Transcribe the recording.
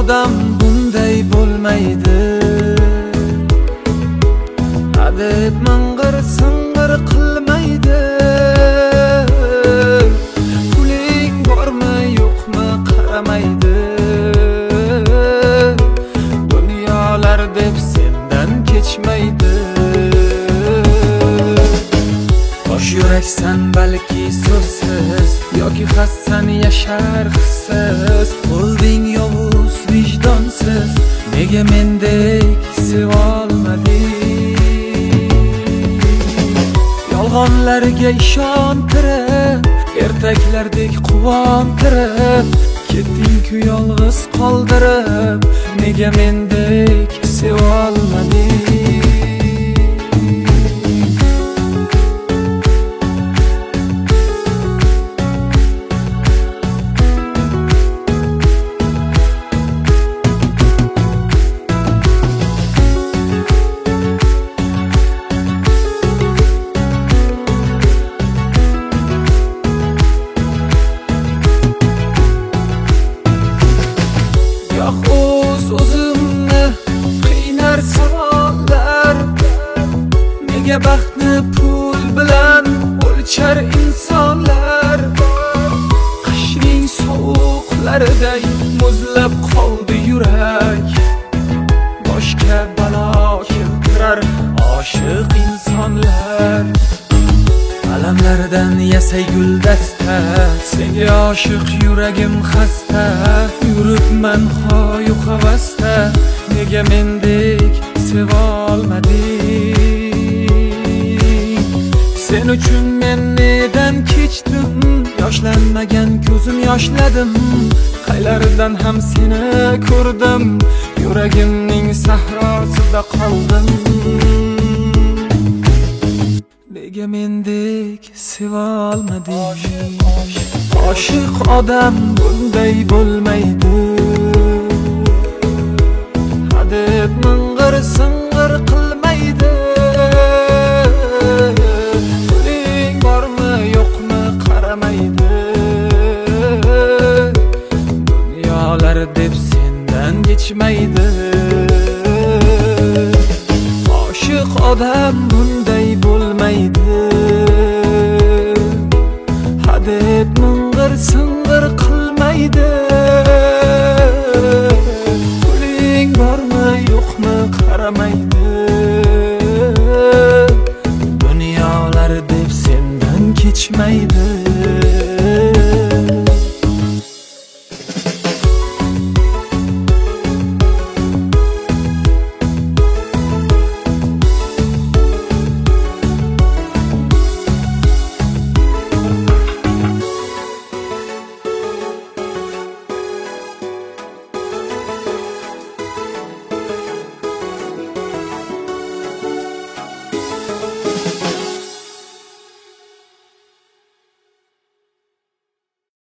odam bunday bo'lmaydi. Hadeb ming'ir sing'ir qilmaydi. Puling bormi yo'qmi qaramaydi. Dunyolar deb sendan kechmaydi. Bosh yuraksan balki so'zsiz, yoki xassan yashar hissiz. Bo'lding yovuz vijdonsiz, nega mendek sevolmading? Yolg'onlarga ishontirib, ertaklardek quvontirib, ketding-ku yolg'iz qoldirib, nega mendek sevolmading? O'zimni qiynar savollar, nega baxtni pul bilan o'lchar insonlar? Qishning sovuqlariday muzlab qoldi yurak, boshga balo keltirar oshiq insonlar. Alamlardan yasay guldasta, senga oshiq yuragim xasta. Yuribman xoyu havasda, nega mendek sevolmading? Sen uchun men nedan kechdim, yoshlanmagan ko'zim yoshladim. Qaylaridan ham seni ko'rdim, yuragimning sahrosida qoldim. Nega mendek sevolmading? Oshiq odam bunday bo'lmaydi. Hadeb ming'ir sing'ir qilmaydi. Puling bormi yo'qmi qaramaydi. Dunyolar deb sendan kechmaydi. Oshiq odam bunday bo'lmaydi. Hadeb ming'ir sing'ir qilmaydi. Puling bormi yo'qmi qaramaydi.